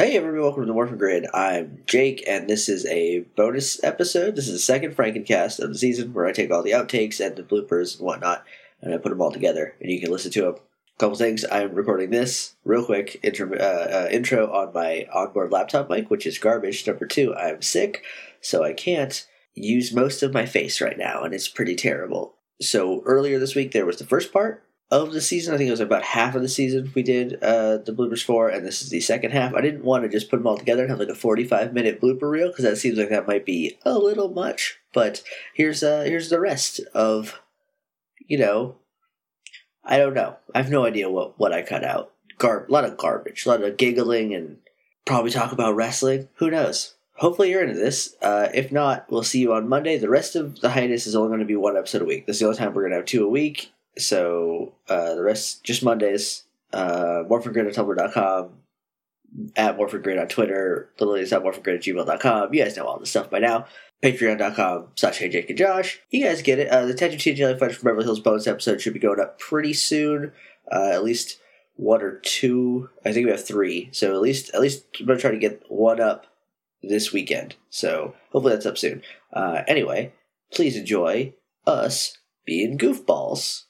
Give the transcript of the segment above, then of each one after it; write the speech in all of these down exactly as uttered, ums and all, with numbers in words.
Hey everybody, welcome to the Morphin Grid. I'm Jake, and this is a bonus episode. This is the second Frankencast of the season, where I take all the outtakes and the bloopers and whatnot, and I put them all together, and you can listen to them. A couple things, I'm recording this real quick intro, uh, uh, intro on my onboard laptop mic, which is garbage. Number two, I'm sick, so I can't use most of my face right now, and it's pretty terrible. So earlier this week, there was the first part of the season. I think it was about half of the season we did uh, the bloopers for, and this is the second half. I didn't want to just put them all together and have like a forty-five minute blooper reel, because that seems like that might be a little much. But here's uh, here's the rest of, you know, I don't know. I have no idea what, what I cut out. Gar- a lot of garbage, a lot of giggling, and probably talk about wrestling. Who knows? Hopefully you're into this. Uh, if not, we'll see you on Monday. The rest of the hiatus is only going to be one episode a week. This is the only time we're going to have two a week. So uh, the rest, just Mondays. Uh, morphingrid at tumblr dot com, at morphingrid on Twitter, littlelatest at morphingrid at gmail dot com. You guys know all this stuff by now. Patreon dot com slash Hey Jake and Josh. You guys get it. Uh, the Tangent Tea Jelly Fudge from Beverly Hills bonus episode should be going up pretty soon. Uh, at least one or two. I think we have three. So at least, at least I'm going to try to get one up this weekend. So hopefully that's up soon. Uh, anyway, please enjoy us being goofballs.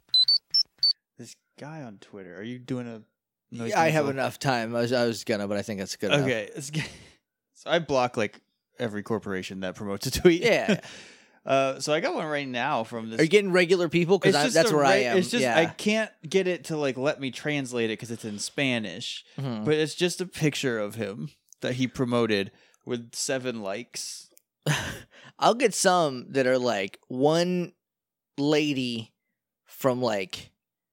This guy on Twitter, are you doing a noise Yeah, I have cancel? enough time. I was, I was gonna, but I think that's good enough. Okay. it's g- So I block like every corporation that promotes a tweet. Yeah. uh, so I got one right now from this. Are you getting regular people? It's Because just that's a where re- I am. It's just yeah. I can't get it to like let me translate it because it's in Spanish. Mhm. But it's just a picture of him that he promoted with seven likes. I'll get some that are like one lady from like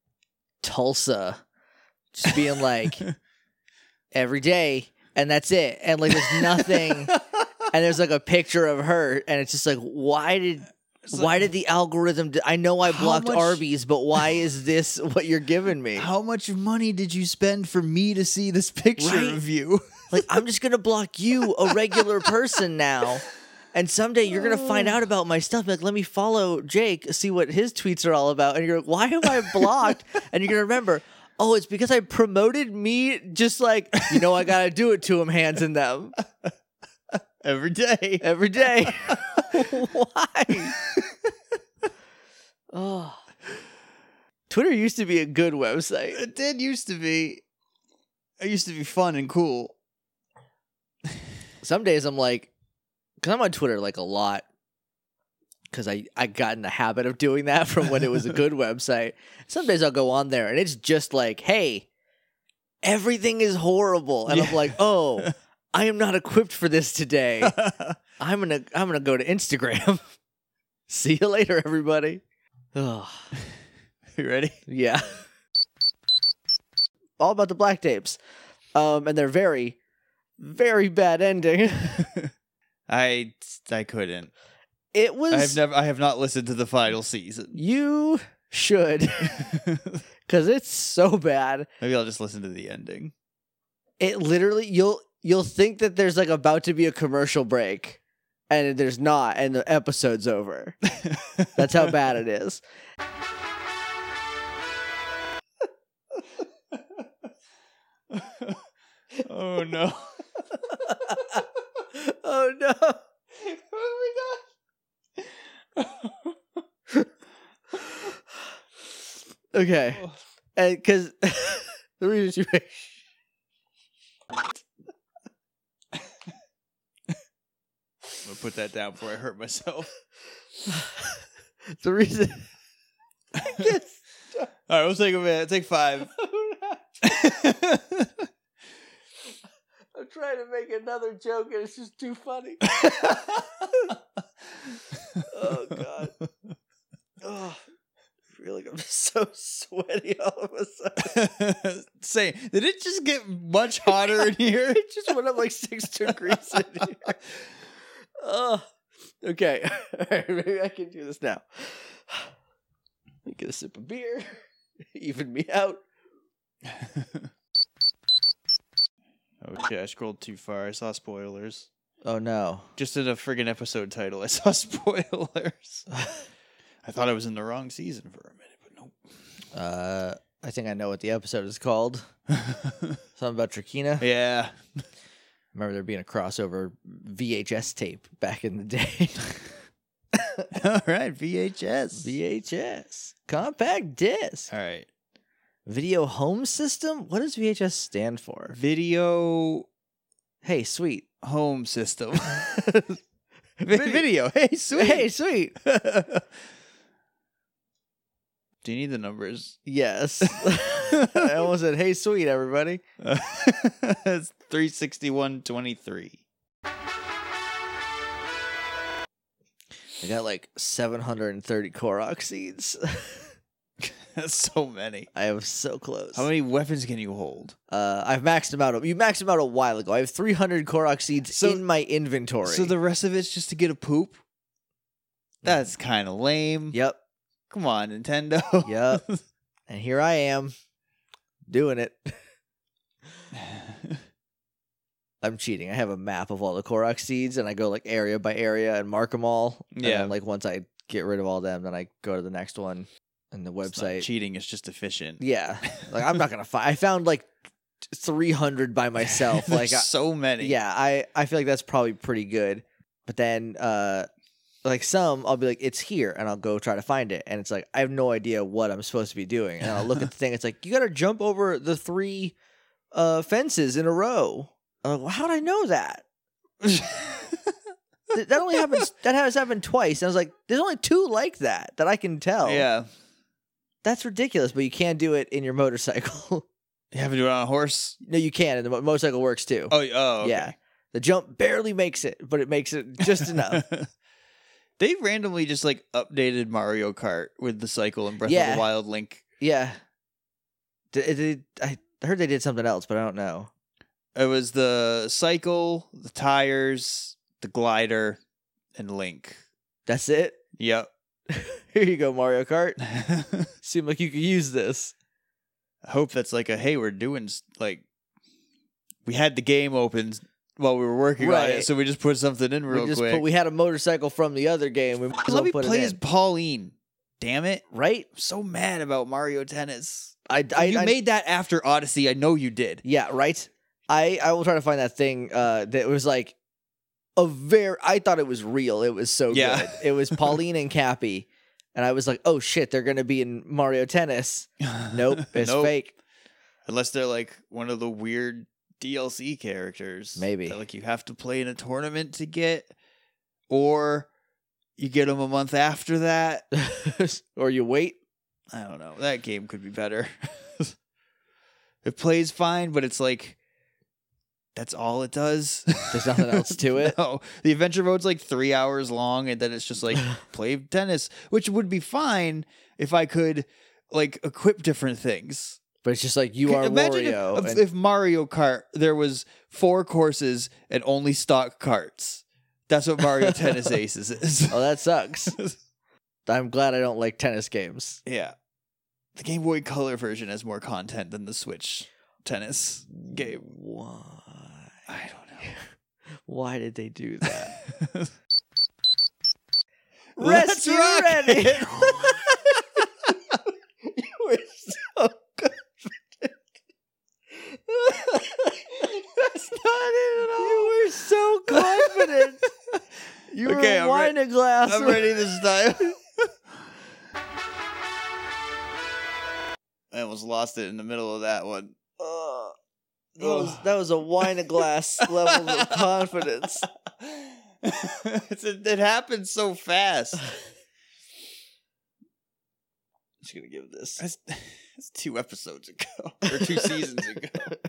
Tulsa just being like every day, and that's it. And like there's nothing, and there's like a picture of her, and it's just like, why did It's why like, did the algorithm do- I know I How blocked much- Arby's, but why is this what you're giving me? How much money did you spend for me to see this picture Right? of you? Like, I'm just gonna block you, a regular person now. And someday you're gonna find out about my stuff. Like, let me follow Jake, see what his tweets are all about. And you're like, why am I blocked? And you're gonna remember, oh, it's because I promoted me. Just like, you know, I gotta do it to him, hands in them Every day. every day. Why? Oh, Twitter used to be a good website. It did used to be. It used to be fun and cool. Some days I'm like, because I'm on Twitter like a lot, because I, I got in the habit of doing that from when it was a good website. Some days I'll go on there and it's just like, hey, everything is horrible. And Yeah. I'm like, oh, I am not equipped for this today. I'm gonna I'm gonna go to Instagram. See you later, everybody. Ugh. You ready? Yeah. All about the black tapes. Um, and they're very, very bad ending. I I couldn't. It was I have never. I have not listened to the final season. You should, because it's so bad. Maybe I'll just listen to the ending. It literally, you'll you'll think that there's like about to be a commercial break, and there's not, and the episode's over. That's how bad it is. Oh no! Oh no! Oh my god! Okay, and because the reason you I'm gonna put that down before I hurt myself. the reason. All right, we'll take a minute. Take five. I'm trying to make another joke, and it's just too funny. Oh god. Oh, I feel like I'm so sweaty all of a sudden. Say, did it just get much hotter in here? It just went up like six degrees in here. Oh, okay. All right, maybe I can do this now. Let me get a sip of beer. Even me out. Okay, I scrolled too far. I saw spoilers. Oh no. Just in a friggin' episode title, I saw spoilers. I thought I was in the wrong season for a minute, but nope. Uh, I think I know what the episode is called. Something about Trakina. Yeah. Remember there being a crossover V H S tape back in the day. All right, V H S. V H S. Compact disc. All right. Video home system? What does V H S stand for? Video Hey, sweet. home system. Vi- Video. Hey, sweet. Hey, sweet. Do you need the numbers? Yes. I almost said, hey, sweet, everybody. It's three sixty-one twenty-three. I got like seven hundred thirty Korok seeds. That's so many. I am so close. How many weapons can you hold? Uh, I've maxed them out. You maxed them out a while ago. I have three hundred Korok seeds So- in my inventory. So the rest of it's just to get a poop? That's kind of lame. Yep. Come on, Nintendo. Yep. And here I am doing it. I'm cheating. I have a map of all the Korok seeds, and I go like area by area and mark them all. And Yeah. then, like once I get rid of all them, then I go to the next one and the It's not website. cheating, it's just efficient. Yeah. Like I'm not gonna find. I found like three hundred by myself. Like There's I, so many. yeah, I I feel like that's probably pretty good. But then uh like some I'll be like it's here and I'll go try to find it and it's like I have no idea what I'm supposed to be doing. And I'll look at the thing, it's like you got to jump over the three uh fences in a row. I'm like, well, how did I know that? Th- that only happens that has happened twice. And I was like there's only two like that that I can tell. Yeah. That's ridiculous, but you can't do it in your motorcycle. You have to do it on a horse? No, you can, and the mo- motorcycle works too. Oh, oh okay. Yeah. The jump barely makes it, but it makes it just enough. They randomly just like updated Mario Kart with the cycle and Breath Yeah. of the Wild Link. Yeah. Did, did, I heard they did something else, but I don't know. It was the cycle, the tires, the glider, and Link. That's it? Yep. Here you go, Mario Kart. Seemed like you could use this. I hope that's like a, hey, we're doing, s- like, we had the game open while we were working on Right. it, so we just put something in real we just quick. put, we had a motorcycle from the other game. We might as well Let me put play it as in. Pauline. Damn it. Right? I'm so mad about Mario Tennis. I, I, you I made that after Odyssey. I know you did. Yeah, right? I, I will try to find that thing uh, that was like a very, I thought it was real. It was so Yeah. good. It was Pauline and Cappy. And I was like, oh shit, they're going to be in Mario Tennis. Nope, it's Nope. fake. Unless they're like one of the weird D L C characters. Maybe. That, like you have to play in a tournament to get, or you get them a month after that. Or you wait. I don't know. That game could be better. It plays fine, but it's like that's all it does. There's nothing else to it. No, the adventure mode's like three hours long, and then it's just like play tennis, which would be fine if I could like equip different things. But it's just like you are Imagine Wario. if, and- if Mario Kart there was four courses and only stock carts. That's what Mario Tennis Aces is. oh, that sucks. I'm glad I don't like tennis games. Yeah, the Game Boy Color version has more content than the Switch tennis game. Why? I don't know. Why did they do that? Let's Rest you rock ready. it. You were so confident. That's not it at all. You were so confident. You Okay, were I'm wine re- a glass. I'm ready this time. I almost lost it in the middle of that one. Uh, that was that was a wine a glass level of confidence. it's a, it happened so fast. Just gonna give this. That's, that's two episodes ago, or two seasons ago.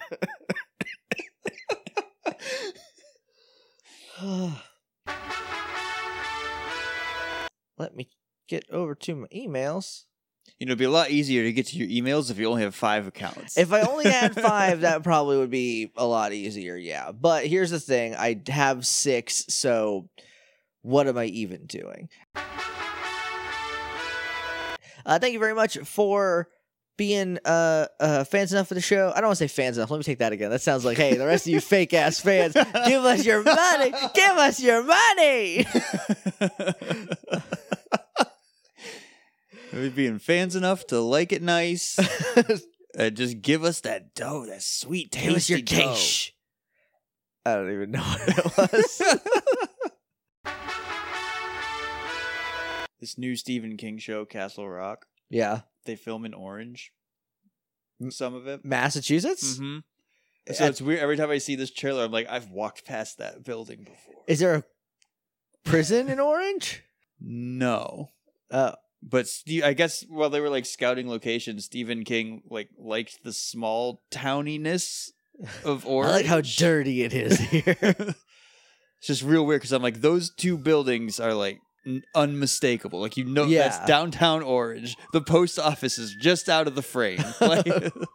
Let me get over to my emails. You know, it'd be a lot easier to get to your emails if you only have five accounts. If I only had five, that probably would be a lot easier, yeah. But here's the thing, I have six, so what am I even doing? Uh, thank you very much for being uh, uh, fans enough for the show. I don't want to say fans enough. Let me take that again. That sounds like, hey, the rest of you fake ass fans, give us your money. Give us your money. We're being fans enough to like it nice. And just give us that dough, that sweet, tasty Give us your dough. quiche. I don't even know what it was. This new Stephen King show, Castle Rock, Yeah. they film in Orange. Some of it. Massachusetts? Mm-hmm. So it's weird. Every time I see this trailer, I'm like, I've walked past that building before. Is there a prison in Orange? No. Oh. But Steve, I guess while they were like scouting locations, Stephen King like liked the small towniness of Orange. I like how dirty it is here. It's just real weird because I'm like, those two buildings are like n- unmistakable. Like, you know, Yeah. that's downtown Orange. The post office is just out of the frame. Like,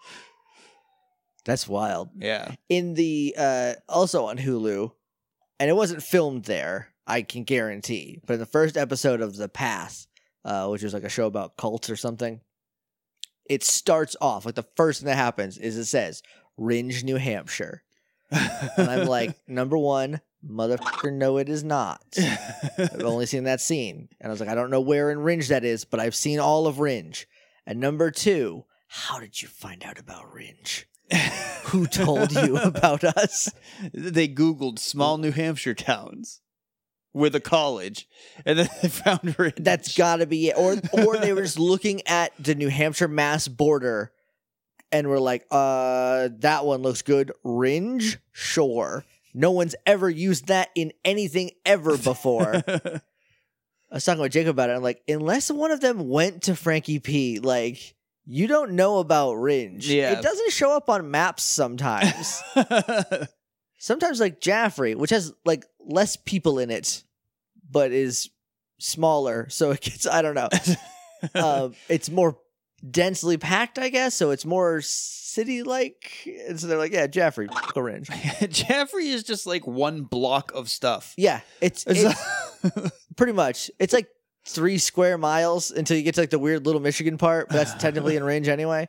That's wild. yeah. In the uh also on Hulu, and it wasn't filmed there, I can guarantee. But in the first episode of The Path, uh, which is like a show about cults or something, it starts off like the first thing that happens is it says Ringe, New Hampshire. And I'm like, number one, motherfucker, no, it is not. I've only seen that scene. And I was like, I don't know where in Ringe that is, but I've seen all of Ringe. And number two, how did you find out about Ringe? Who told you about us? They Googled small New Hampshire towns with a college, and then they found Ringe. That's gotta be it. Or or they were just looking at the New Hampshire Mass border and were like, uh, that one looks good. Ringe? Sure. No one's ever used that in anything ever before. I was talking with Jacob about it. I'm like, unless one of them went to Frankie P, like, you don't know about Ringe. Yeah. It doesn't show up on maps sometimes. Sometimes like Jaffrey, which has like less people in it, but is smaller. So it gets, I don't know. uh, it's more densely packed, I guess. So it's more city-like. And so they're like, yeah, Jaffrey, go Ringe. Jaffrey is just like one block of stuff. Yeah, it's, it's pretty much. It's like three square miles until you get to like the weird Little Michigan part, but that's technically in Ringe anyway.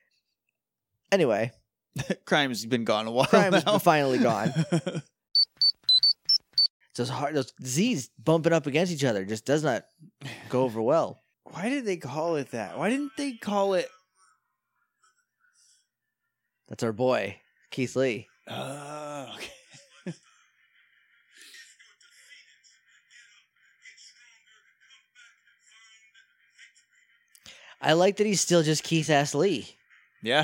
Anyway. Crime's been gone a while Crime's now. finally gone. Those hard, those Z's bumping up against each other just does not go over well. Why did they call it that? Why didn't they call it? That's our boy, Keith Lee. Uh, okay. I like that he's still just Keith S. Lee. Yeah.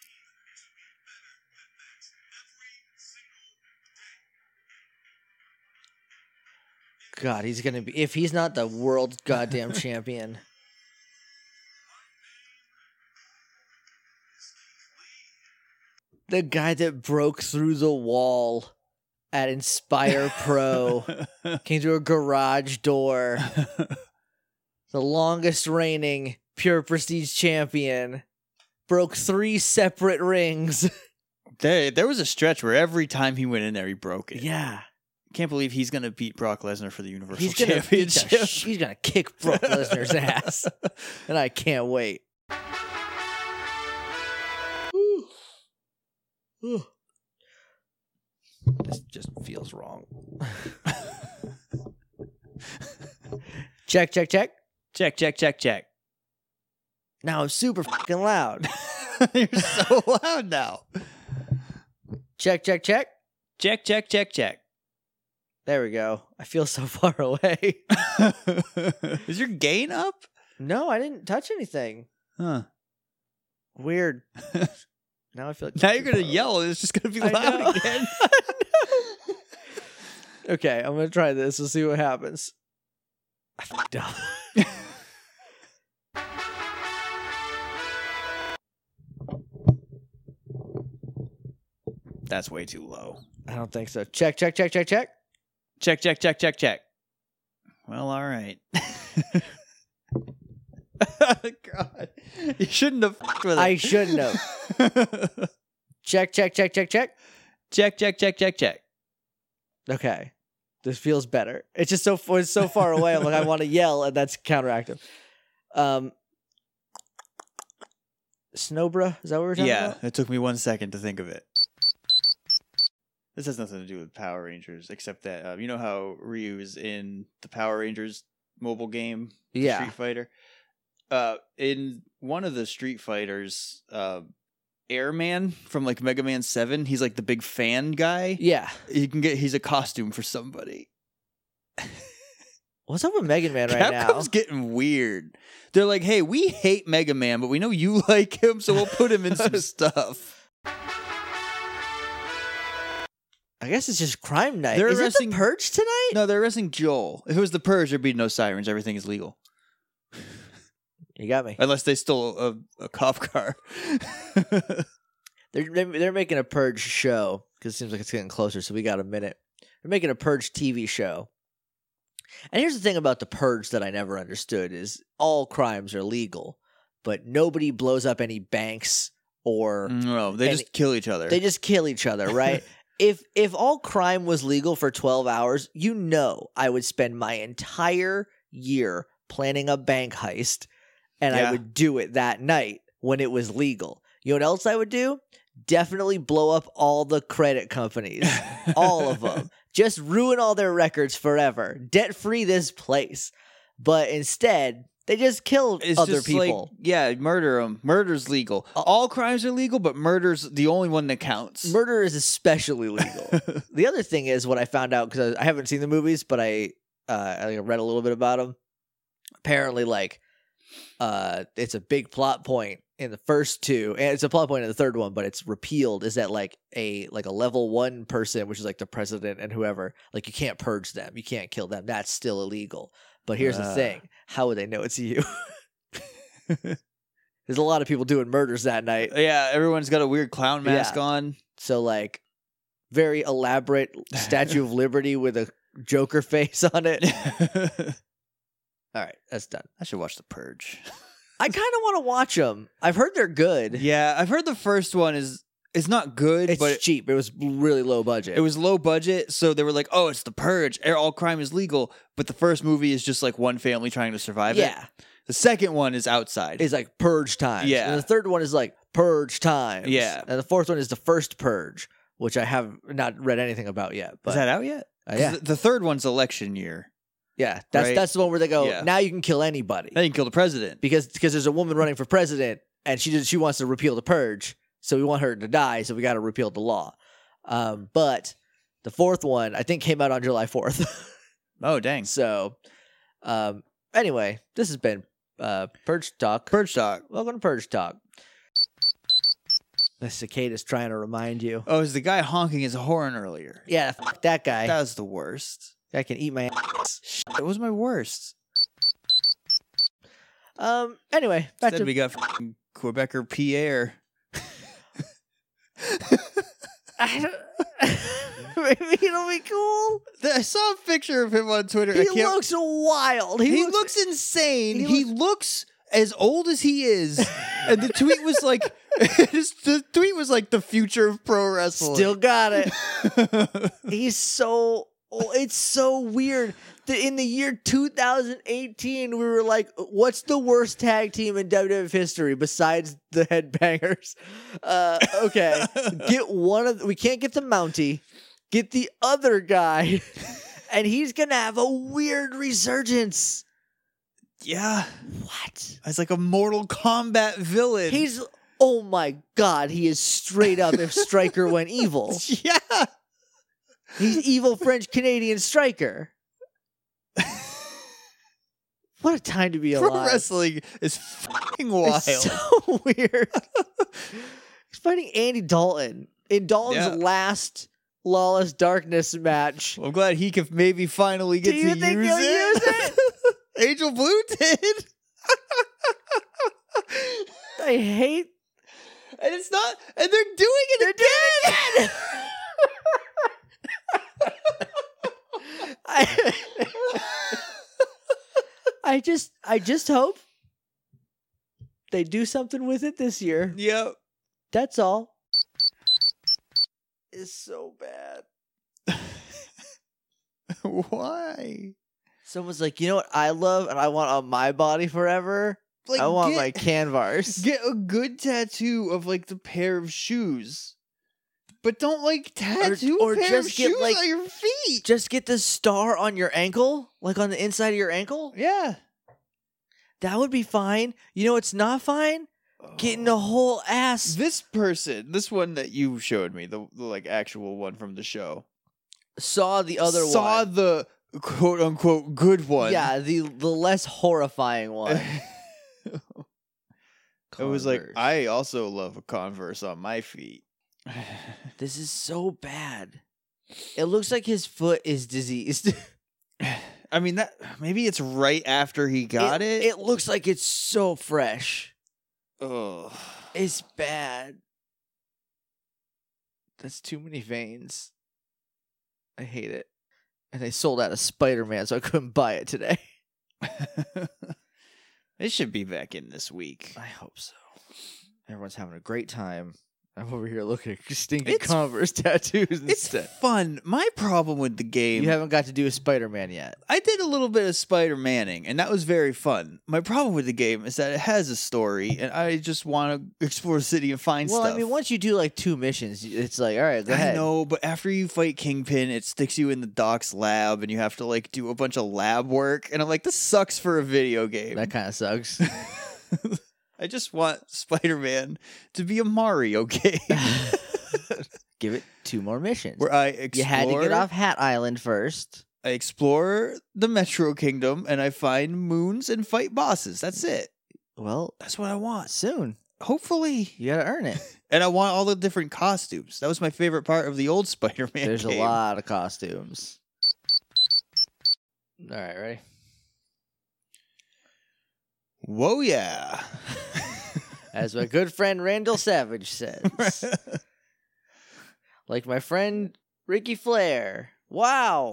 God, he's gonna be, if he's not the world goddamn champion. The guy that broke through the wall at Inspire Pro, came through a garage door, the longest reigning Pure Prestige champion, broke three separate rings. There, there was a stretch where every time he went in there, he broke it. Yeah. Can't believe he's going to beat Brock Lesnar for the Universal He's gonna beat the Championship. sh- he's gonna kick Brock Lesnar's ass, and I can't wait. This just feels wrong. Check, check, check. Check, check, check, check. Now I'm super fucking loud. You're so loud now. Check, check, check. Check, check, check, check. There we go. I feel so far away. Is your gain up? No, I didn't touch anything. Huh. Weird. Now I feel like Now you're going to yell and it's just going to be I know. loud again. Okay, I'm gonna try this. We'll see what happens. I fucked up. That's way too low. I don't think so. Check, check, check, check, check. Check, check, check, check, check. Well, all right. God. You shouldn't have fucked with it. I shouldn't have. Check, check, check, check, check. Check, check, check, check, check. Okay. This feels better. It's just so it's so far away. I'm like, I want to yell, and that's counteractive. Um, Snowbra? Is that what we're talking Yeah, about? it took me one second to think of it. This has nothing to do with Power Rangers, except that uh, you know how Ryu is in the Power Rangers mobile game, Yeah. Street Fighter. Uh, in one of the Street Fighters, uh, Airman from like Mega Man seven, he's like the big fan guy. Yeah. You can get he's a costume for somebody. What's up with Mega Man right now? Capcom's getting weird. They're like, hey, we hate Mega Man, but we know you like him, so we'll put him in some stuff. I guess it's just Crime Night. They're Is arresting- it the Purge tonight? No, they're arresting Joel. If it was the Purge, there'd be no sirens. Everything is legal. You got me. Unless they stole a, a cop car. They're they're they're making a Purge show because it seems like it's getting closer. So we got a minute. They're making a Purge T V show. And here's the thing about the Purge that I never understood is all crimes are legal, but nobody blows up any banks or No, they And just kill each other. they just kill each other, right? if if all crime was legal for twelve hours, you know I would spend my entire year planning a bank heist, and I Yeah. would do it that night when it was legal. You know what else I would do? Definitely blow up all the credit companies. All of them. Just ruin all their records forever. Debt free this place. But instead, they just kill It's other just like, people. yeah, murder them. Murder's legal. Uh, All crimes are legal, but murder's the only one that counts. Murder is especially legal. The other thing is what I found out because I haven't seen the movies, but I uh, I read a little bit about them. Apparently, like, uh, it's a big plot point in the first two, and it's a plot point in the third one, but it's repealed. Is that like a like a level one person, which is like the president and whoever, like you can't purge them, you can't kill them. That's still illegal. But here's the Ah. thing: how would they know it's you? There's a lot of people doing murders that night. Yeah, everyone's got a weird clown mask Yeah. on. So like very elaborate Statue of Liberty with a Joker face on it. All right, that's done. I should watch The Purge. I kind of want to watch them. I've heard they're good. Yeah, I've heard the first one is is not good, It's but it, cheap. It was really low budget. it was low budget, so they were like, "Oh, it's The Purge. All crime is legal." But the first movie is just like one family trying to survive it. yeah. The second one is outside. It's like Purge Times. Yeah. And the third one is like Purge Times. Yeah. And the fourth one is the first Purge, which I have not read anything about yet. But is that out yet? uh, 'Cause yeah, The, the third one's election year. yeah. That's right? that's the one where they go. Yeah. Now you can kill anybody. Then you can kill the president. because because there's a woman running for president and she just, she wants to repeal the purge, so we want her to die, so we got to repeal the law. Um, but the fourth one I think came out on July fourth. Oh, dang. So, um, anyway, this has been uh Purge Talk. Purge talk. Welcome to Purge Talk. The cicada's trying to remind you. Oh, is the guy honking his horn earlier? Yeah, fuck that guy. That was the worst. I can eat my ass. It was my worst. Um. Anyway, back Instead, to we got fucking Quebecer Pierre. I don't- Maybe it'll be cool. I saw a picture of him on Twitter. I He can't- looks wild. He, He, looks, looks, insane. he He, looks as old as he is. And the tweet was like, his, the tweet was like the future of pro wrestling. still got it. He's so. Oh, it's so weird. The, in the year two thousand eighteen, we were like, "What's the worst tag team in W W F history besides the Headbangers?" Uh, okay, get one of. We can't get the Mountie. Get the other guy, and he's gonna have a weird resurgence. yeah. What? It's like a Mortal Kombat villain. He's. Oh my god, he is straight up if Stryker went evil. yeah. He's evil French Canadian Stryker. What a time to be Pro alive. wrestling is fucking wild. It's so weird. He's fighting Andy Dalton in Dalton's Yeah. last Lawless Darkness match. I'm glad he could maybe finally get Do you to think use he'll it. use it? Angel Blue did. I hate. And it's not, and they're doing it again. I, I just, I just hope they do something with it this year. Yep. That's all. It's so bad. Why? Someone's like, you know what I love and I want on my body forever? Like, I want get, my canvas. get a good tattoo of like the pair of shoes, but don't like tattoo or a pair just of get, shoes like- on your feet. Just get the star on your ankle, like on the inside of your ankle. Yeah. That would be fine. You know what's not fine? Getting a whole ass. This person, this one that you showed me, the, the like actual one from the show, Saw the other saw one. the quote unquote good one. Yeah, the the less horrifying one. It was like, Converse. I also love a Converse on my feet. This is so bad. It looks like his foot is diseased. I mean, that maybe it's right after he got it. It looks like it's so fresh. Ugh. It's bad. That's too many veins. I hate it. And they sold out of Spider-Man, so I couldn't buy it today. It should be back in this week. I hope so. Everyone's having a great time. I'm over here looking at stinking It's- Converse tattoos It's instead. fun. My problem with the game, You haven't got to do a Spider-Man yet. I did a little bit of Spider-Manning, and that was very fun. My problem with the game is that it has a story, and I just want to explore the city and find Well, stuff. I mean, once you do like two missions, it's like, all right, go I ahead. know, but after you fight Kingpin, it sticks you in the Doc's lab, and you have to like do a bunch of lab work. And I'm like, this sucks for a video game. That kind of sucks. I just want Spider-Man to be a Mario game Give it two more missions. where I explore. You had to get off Hat Island first. I explore the Metro Kingdom, and I find moons and fight bosses. That's it. Well, That's what I want. soon. Hopefully. You got to earn it. And I want all the different costumes. That was my favorite part of the old Spider-Man There's game. a lot of costumes. All right, ready? Whoa, yeah. As my good friend Randall Savage says. Like my friend Ricky Flair. Wow.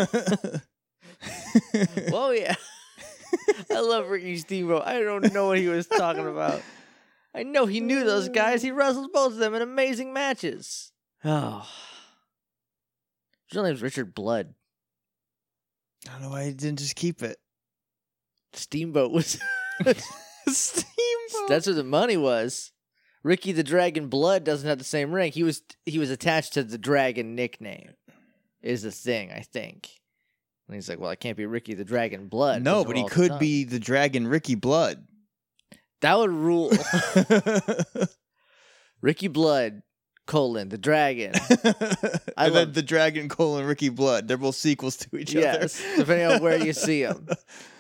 Whoa, yeah. I love Ricky Steamboat. I don't know what he was talking about. I know he knew those guys. He wrestled both of them in amazing matches. Oh. His real name's Richard Blood. I don't know why I didn't just keep it. Steamboat was... Steamboat. That's where the money was. Ricky the Dragon Blood doesn't have the same rank. He was he was attached to the Dragon nickname. Is the thing, I think. And he's like, well, I can't be Ricky the Dragon Blood. No, 'cause but we're he all could done. be the Dragon Ricky Blood. That would rule. Ricky Blood, colon, the Dragon. I and then love- the Dragon colon Ricky Blood. They're both sequels to each Yes, other. depending on where you see 'em.